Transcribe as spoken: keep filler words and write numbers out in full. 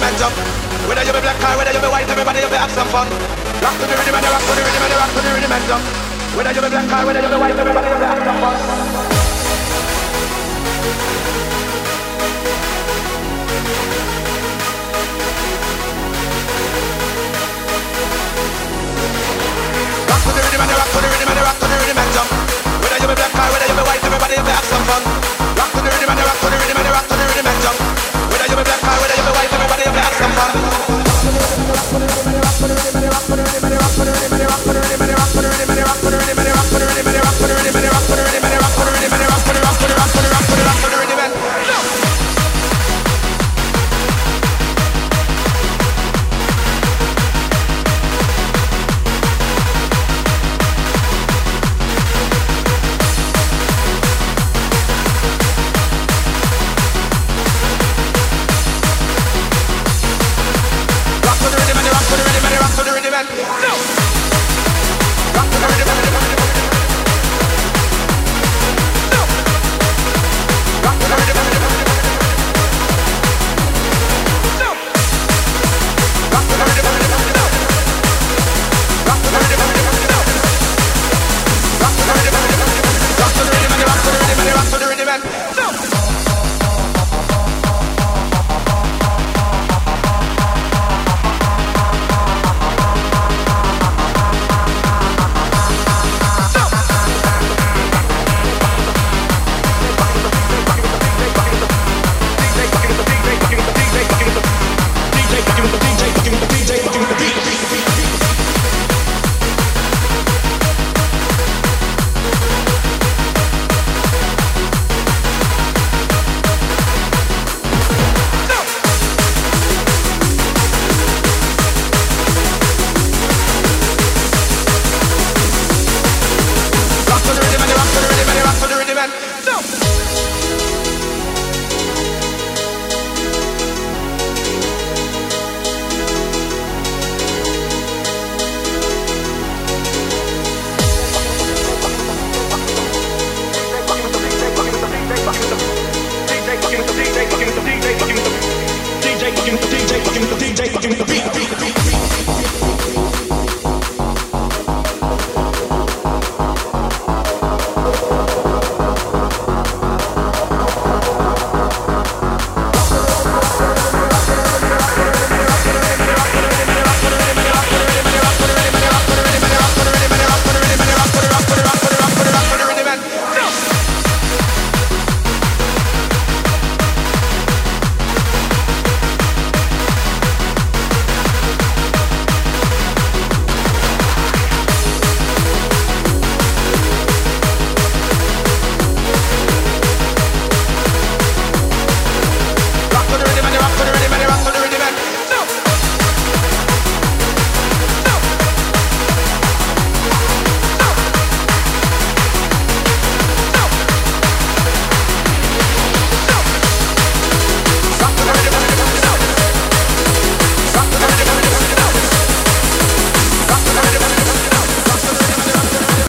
momentum. Whether you be black or whether you be white, everybody you be have some fun. Rock to the rhythm and the rock to the rhythm and the rock to the rhythm momentum. Whether you be black or whether you be white, everybody you be have some fun. Rock to the rhythm and the rock to the rhythm and the rock to the rhythm momentum. Whether you be black or whether you be white, everybody you be have some fun. Rock to the rhythm and the rock to the rhythm and the rock to the rhythm momentum. Whether you be black or whether you be white, everybody you be have some fun. D J fucking with the beat.